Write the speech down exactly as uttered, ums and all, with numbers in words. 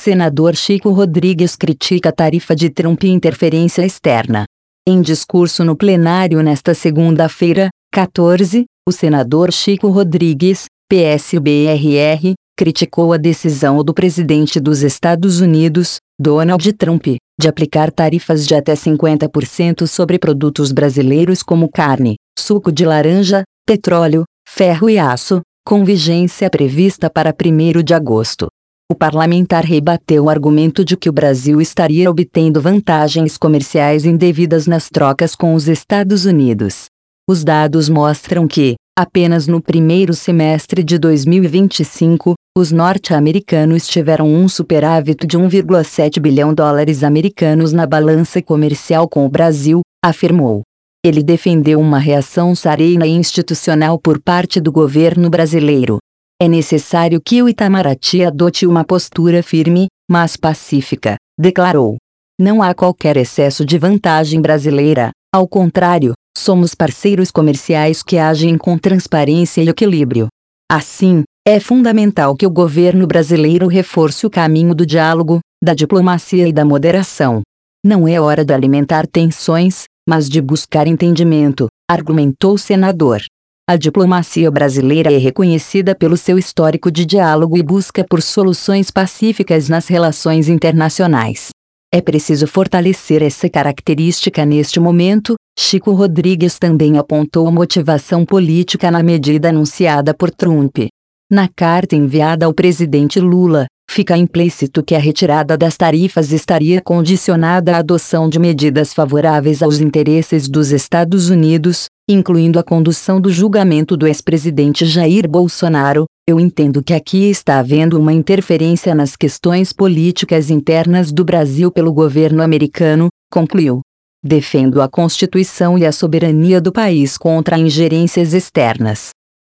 Senador Chico Rodrigues critica a tarifa de Trump e interferência externa. Em discurso no plenário nesta segunda-feira, quatorze, o senador Chico Rodrigues, P S B R R, criticou a decisão do presidente dos Estados Unidos, Donald Trump, de aplicar tarifas de até cinquenta por cento sobre produtos brasileiros como carne, suco de laranja, petróleo, ferro e aço, com vigência prevista para primeiro de agosto. O parlamentar rebateu o argumento de que o Brasil estaria obtendo vantagens comerciais indevidas nas trocas com os Estados Unidos. Os dados mostram que, apenas no primeiro semestre de dois mil e vinte e cinco, os norte-americanos tiveram um superávit de um vírgula sete bilhão de dólares americanos na balança comercial com o Brasil, afirmou. Ele defendeu uma reação serena e institucional por parte do governo brasileiro. É necessário que o Itamaraty adote uma postura firme, mas pacífica, declarou. Não há qualquer excesso de vantagem brasileira, ao contrário, somos parceiros comerciais que agem com transparência e equilíbrio. Assim, é fundamental que o governo brasileiro reforce o caminho do diálogo, da diplomacia e da moderação. Não é hora de alimentar tensões, mas de buscar entendimento, argumentou o senador. A diplomacia brasileira é reconhecida pelo seu histórico de diálogo e busca por soluções pacíficas nas relações internacionais. É preciso fortalecer essa característica neste momento. Chico Rodrigues também apontou a motivação política na medida anunciada por Trump. Na carta enviada ao presidente Lula, fica implícito que a retirada das tarifas estaria condicionada à adoção de medidas favoráveis aos interesses dos Estados Unidos, incluindo a condução do julgamento do ex-presidente Jair Bolsonaro. Eu entendo que aqui está havendo uma interferência nas questões políticas internas do Brasil pelo governo americano, concluiu. Defendo a Constituição e a soberania do país contra ingerências externas.